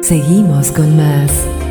Seguimos con más.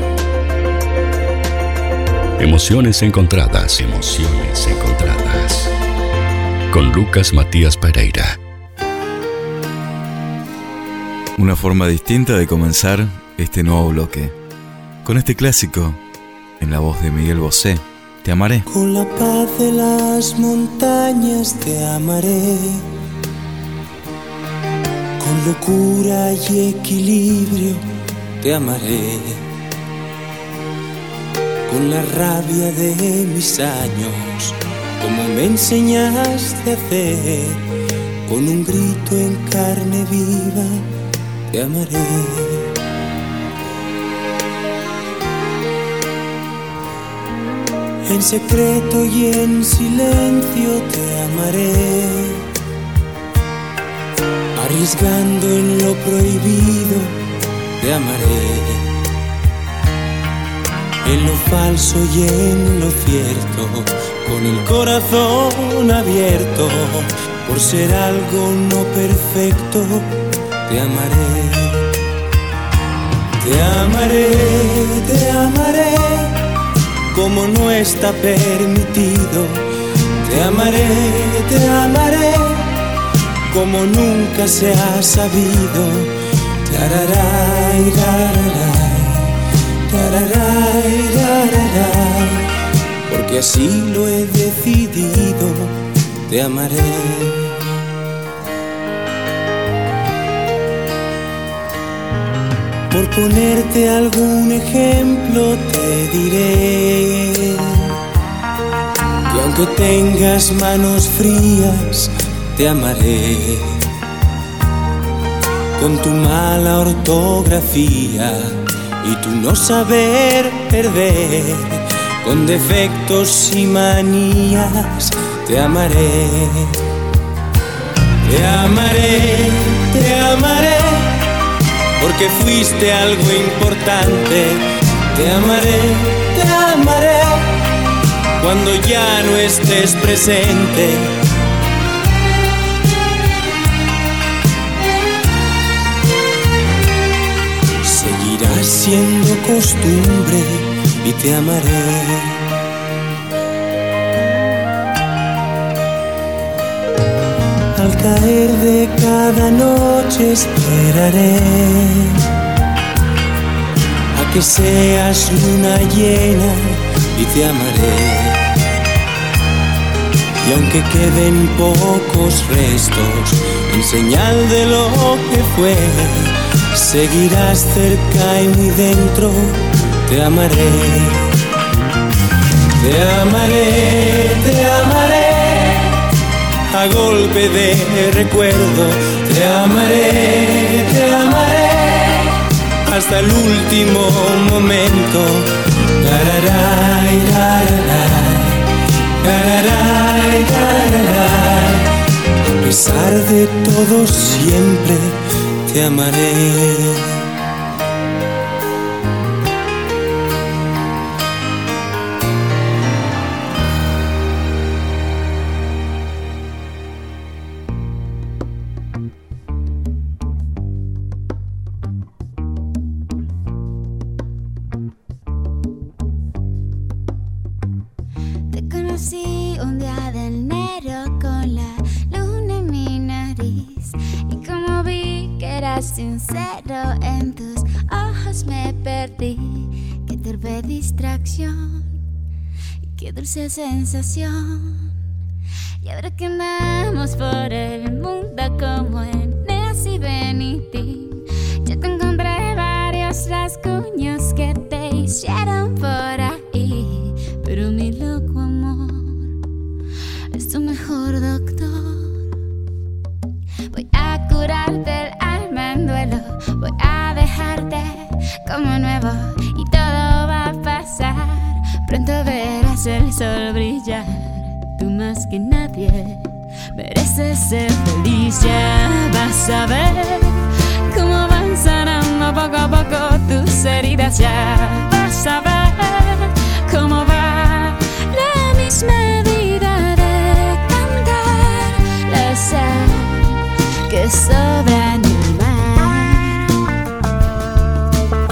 Emociones encontradas, emociones encontradas. Con Lucas Matías Pereira. Una forma distinta de comenzar este nuevo bloque. Con este clásico, en la voz de Miguel Bosé, Te amaré. Con la paz de las montañas te amaré. Con locura y equilibrio te amaré. Con la rabia de mis años, como me enseñaste a hacer. Con un grito en carne viva te amaré. En secreto y en silencio te amaré. Arriesgando en lo prohibido te amaré. En lo falso y en lo cierto, con el corazón abierto, por ser algo no perfecto, te amaré. Te amaré, te amaré, como no está permitido. Te amaré, como nunca se ha sabido. Tararay, tararay, tararay, tararay, porque así lo he decidido. Te amaré. Por ponerte algún ejemplo te diré que aunque tengas manos frías te amaré. Con tu mala ortografía y tu no saber perder, con defectos y manías te amaré. Te amaré, te amaré, porque fuiste algo importante. Te amaré, cuando ya no estés presente. Seguirá siendo costumbre y te amaré. Al caer de cada noche esperaré a que seas luna llena y te amaré. Y aunque queden pocos restos en señal de lo que fue, seguirás cerca y muy dentro. Te amaré. Te amaré, te amaré, a golpe de recuerdo. Te amaré, hasta el último momento. Tararay, tararay, tararay, tararay. A pesar de todo siempre te amaré. Sincero, en tus ojos me perdí. Qué torpe distracción, qué dulce sensación. Y ahora que andamos por el mundo como Eneas y Benitín, yo te encontré varios rasguños que te hicieron por ahí. Pero mi loco amor es tu mejor doctor. Voy a curarte el alma en duelo, voy a dejarte como nuevo y todo va a pasar. Pronto verás el sol brillar. Tú más que nadie mereces ser feliz. Ya vas a ver cómo van sanando poco a poco tus heridas. Ya vas a ver cómo va la misma vida de cantar la sal que sobra en el mar.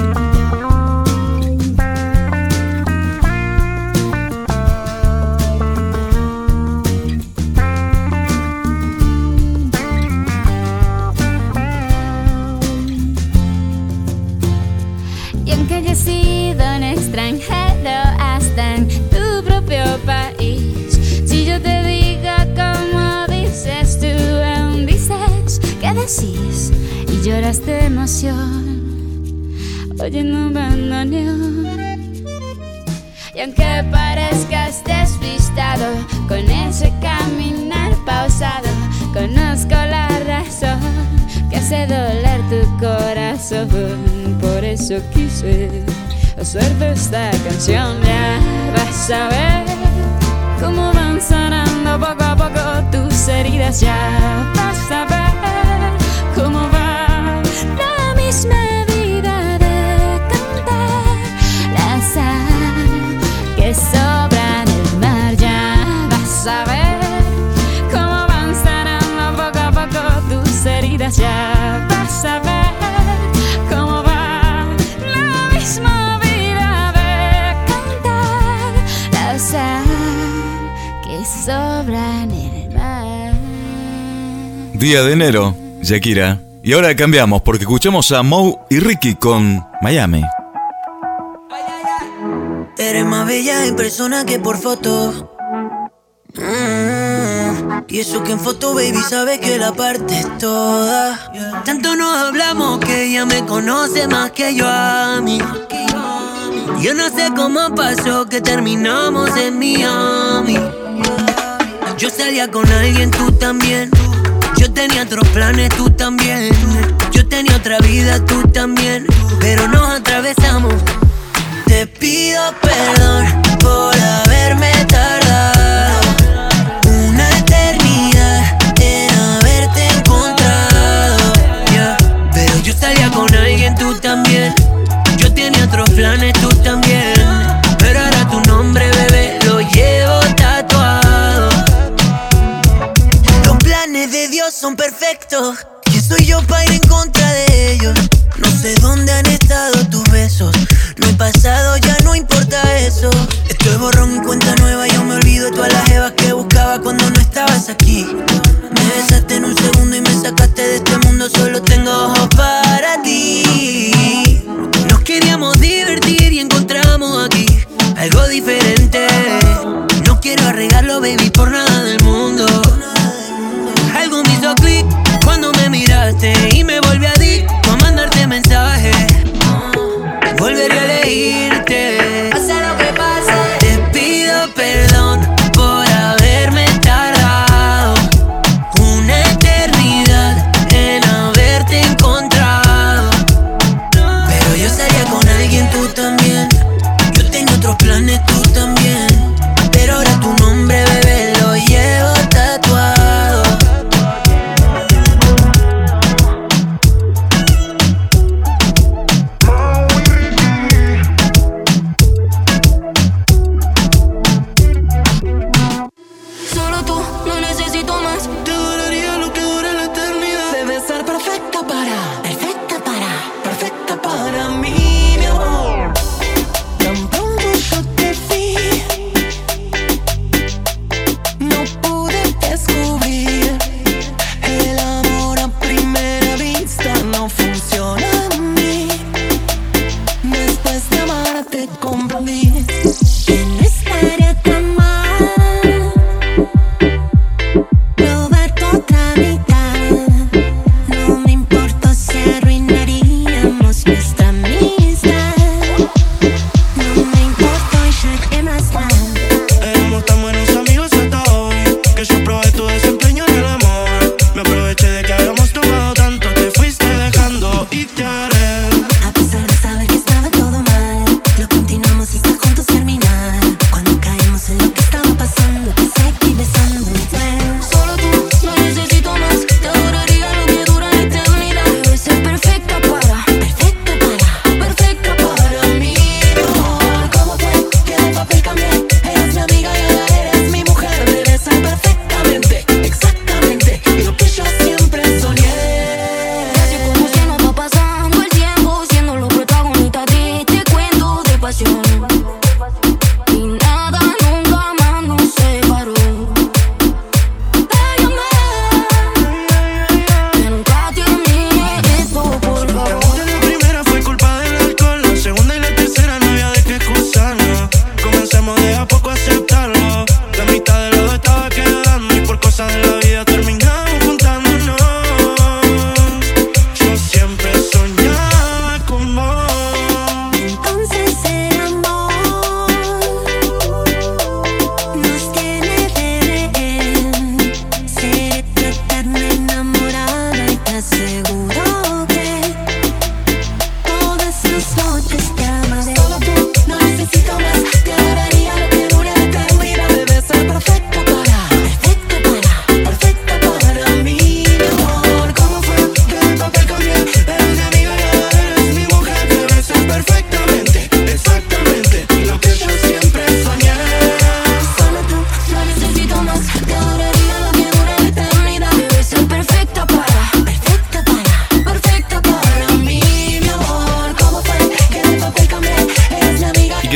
Y aunque hayas sido un extranjero hasta en tu propio país, si yo te digo como dices tú aún dices que decís y lloras de emoción oyendo un bandoneón. Y aunque parezcas despistado con ese caminar pausado, conozco la razón que hace doler tu corazón. Por eso quise hacerte esta canción. Ya vas a ver cómo van sanando poco a poco tus heridas. Ya vas a ver cómo va la misma vida de cantar la sal que sobra en el mar. Ya vas a ver cómo van sanando poco a poco tus heridas. Ya vas a ver cómo va la misma vida de cantar la sal que sobra en el mar. Día de enero, Shakira. Y ahora cambiamos porque escuchamos a Moe y Ricky con Miami. Eres más bella en persona que por foto. Y eso que en foto, baby, sabes que la parte es toda. Tanto nos hablamos que ella me conoce más que yo a mí. Yo no sé cómo pasó que terminamos en Miami. Yo salía con alguien, tú también. Yo tenía otros planes, tú también. Yo tenía otra vida, tú también. Pero nos atravesamos. Te pido perdón por haberme tardado una eternidad en haberte encontrado, yeah. Pero yo salía con alguien, tú también. Yo tenía otros planes, tú también. Pero ahora tu nombre, bebé, lo llevo tatuado. Los planes de Dios son perfectos. ¿Quién soy yo para ir en contra de ellos? No sé dónde han estado tus besos. No he pasado, ya no importa eso. Estoy borrón y cuenta nueva. Yo me olvido de todas las jevas que buscaba cuando no estabas aquí. Me besaste en un segundo y me sacaste de este mundo. Solo tengo ojos para ti. Nos queríamos divertir y encontramos aquí algo diferente. No quiero arreglarlo, baby, por nada del mundo. Algo me hizo clic cuando me miraste y me volví adicto a mandarte mensajes. Volveré a elegirte, pase lo que pase. Te pido perdón por haberme tardado una eternidad en haberte encontrado. Pero yo salía con alguien, tú también. Yo tengo otros planes, tú también. Pero ahora tu nombre, bebé, lo llevo tatuado. Como si no va pasando el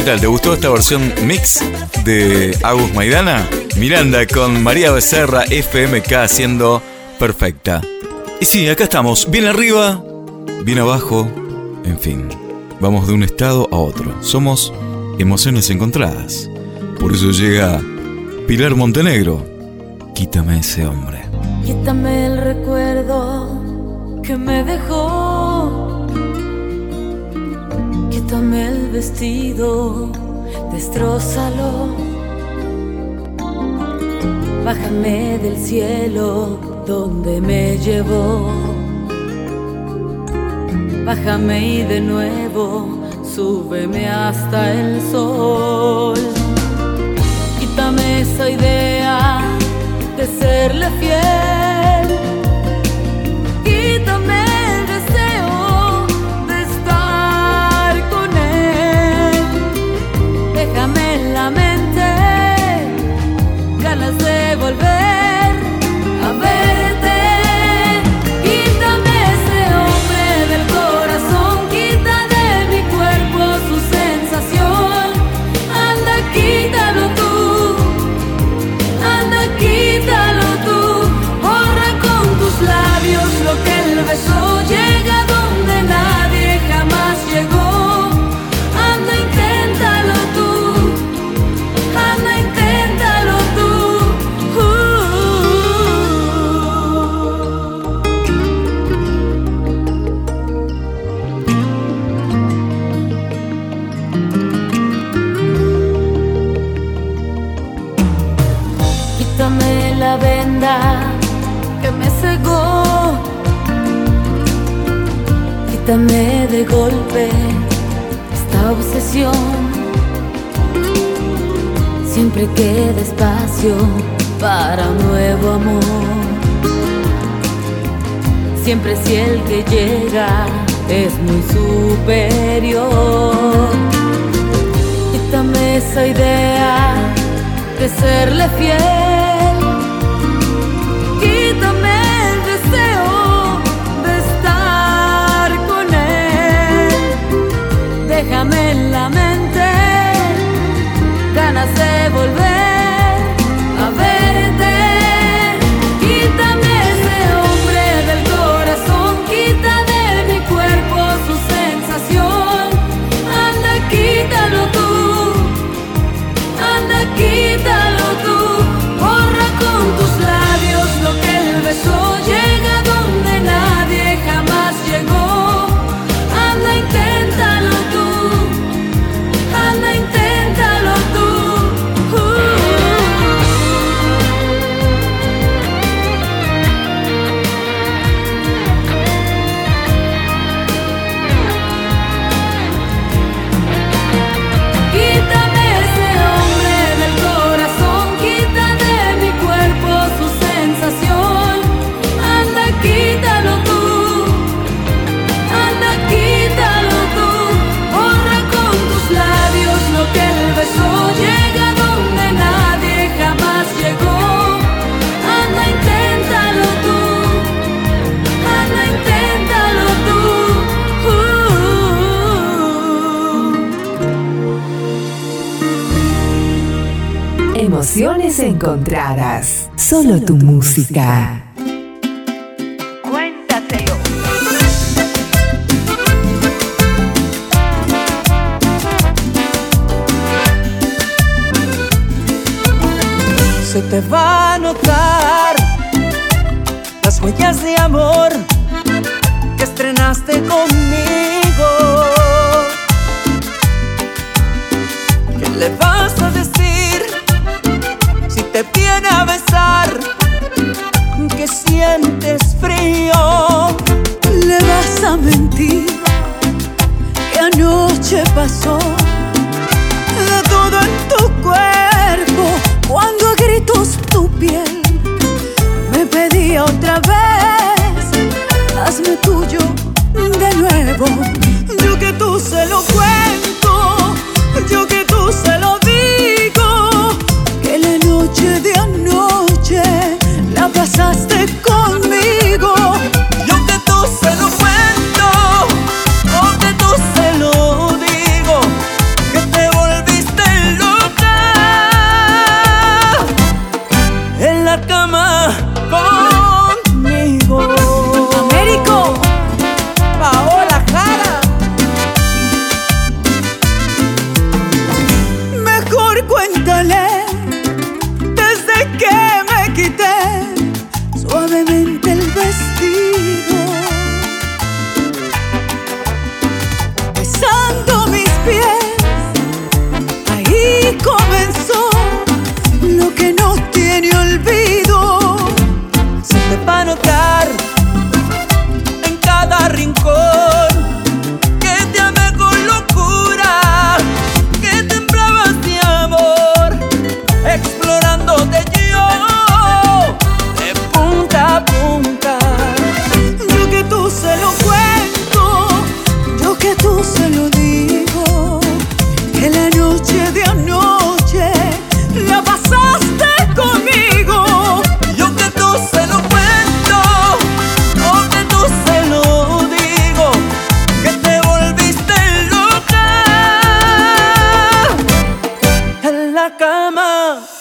tal? ¿Te gustó esta versión mix de Agus Maidana? Miranda con María Becerra, FMK haciendo Perfecta. Y sí, acá estamos, bien arriba, bien abajo, en fin. Vamos de un estado a otro. Somos emociones encontradas. Por eso llega Pilar Montenegro. Quítame ese hombre. Quítame el recuerdo que me dejó. Quítame el vestido, destrózalo. Bájame del cielo donde me llevó. Bájame y de nuevo súbeme hasta el sol. Quítame esa idea de serle fiel. Quítame el deseo de estar con él. Déjame en la mente ganas de volver a verte. Quítame ese hombre del corazón, quita de mi cuerpo su sensación. Anda, quítalo tú, anda, quítalo tú. Borra con tus labios lo que él besó. Llega donde nadie jamás llegó. Anda, inténtalo tú, anda, inténtalo tú. Quítame la venda que me cegó. Quítame de golpe esta obsesión. Siempre queda espacio para un nuevo amor. Siempre si el que llega es muy superior. Quítame esa idea de serle fiel. Quítame el deseo de estar con él. Déjame en la mente ganas de volver a verte. Quítame ese hombre del corazón, quita de mi cuerpo su sensación. Anda, quítalo tú, anda, quítalo tú. Borra con tus labios lo que él besó. Llega donde nadie jamás llegó. Anda, inténtalo tú, anda, inténtalo tú. Quítame ese hombre del corazón, quita de mi cuerpo su sensación. Anda, quítalo tú, anda, quítalo tú. Borra con tus labios lo que él besó. Llega donde nadie jamás llegó. Anda, inténtalo tú, anda, inténtalo tú. Emociones encontradas. Solo tu música. Cuéntaselo. Se te va a notar las huellas de amor que estrenaste conmigo. ¿Qué le vas a decir si te viene a besar? Que sientes frío. Le vas a mentir que anoche pasó de todo en tu cuerpo. Cuando a gritos tu piel me pedía otra vez, hazme tuyo de nuevo. Yo que tú se lo cuento, yo que tú se lo digo, que la noche de anoche la pasaste conmigo. Yo que tú se lo cuento, o que tú se lo digo, que te volví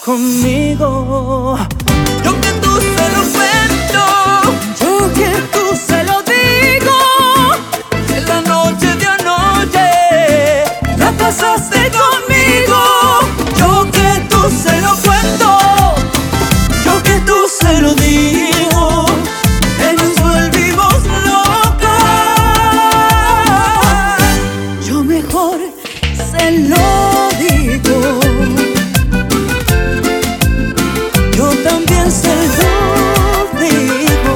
conmigo. Yo que tú se lo cuento, yo que tú se lo digo. En la noche de anoche la pasaste conmigo. Yo que tú se lo cuento, yo que tú se lo digo. Que nos volvimos locos. Yo mejor se lo digo. Yo también se lo digo.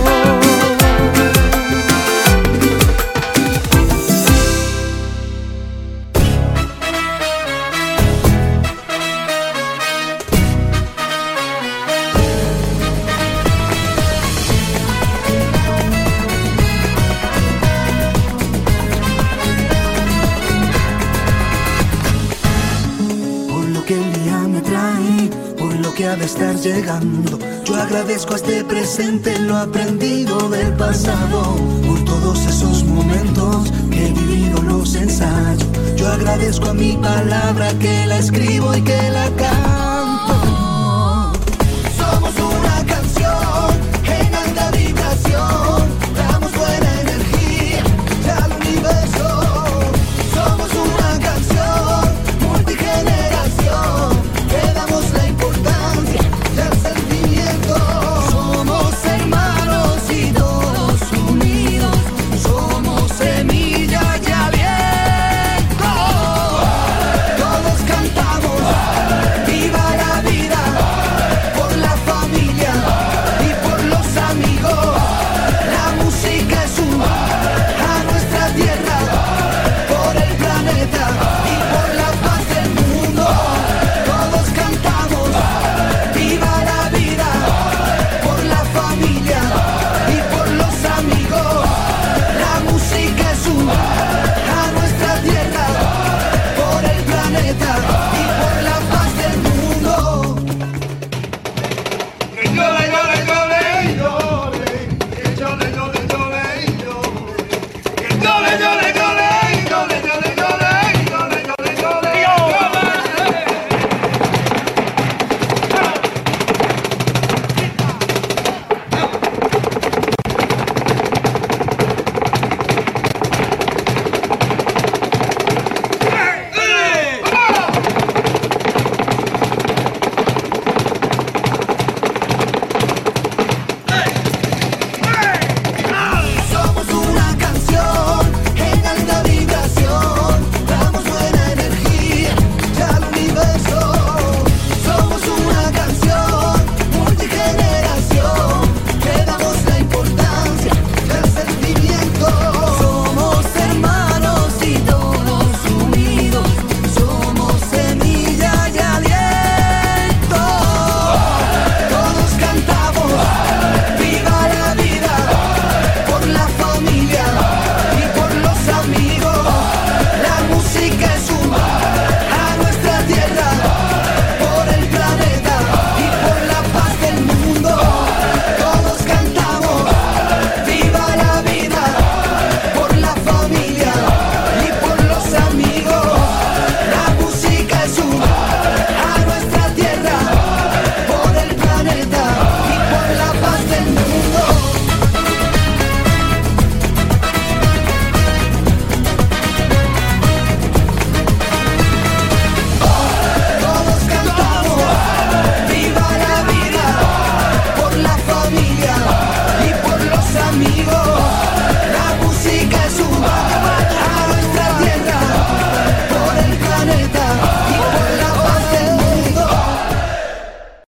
Por lo que el día me trae, por lo que ha de estar llegando, yo agradezco a este presente lo aprendido del pasado. Por todos esos momentos que he vivido, los ensayo. Yo agradezco a mi palabra que la escribo y que la canto. Somos una canción en alta vibración, damos buena energía al universo. Somos una canción multigeneración, le damos la importancia del sentimiento. Somos hermanos y todos unidos, somos semilla y aliento. Todos cantamos viva la vida, por la familia y por los amigos. La música es a nuestra tierra, por el planeta y por la paz del mundo. Todos cantamos viva la vida, por la familia y por los amigos. La música es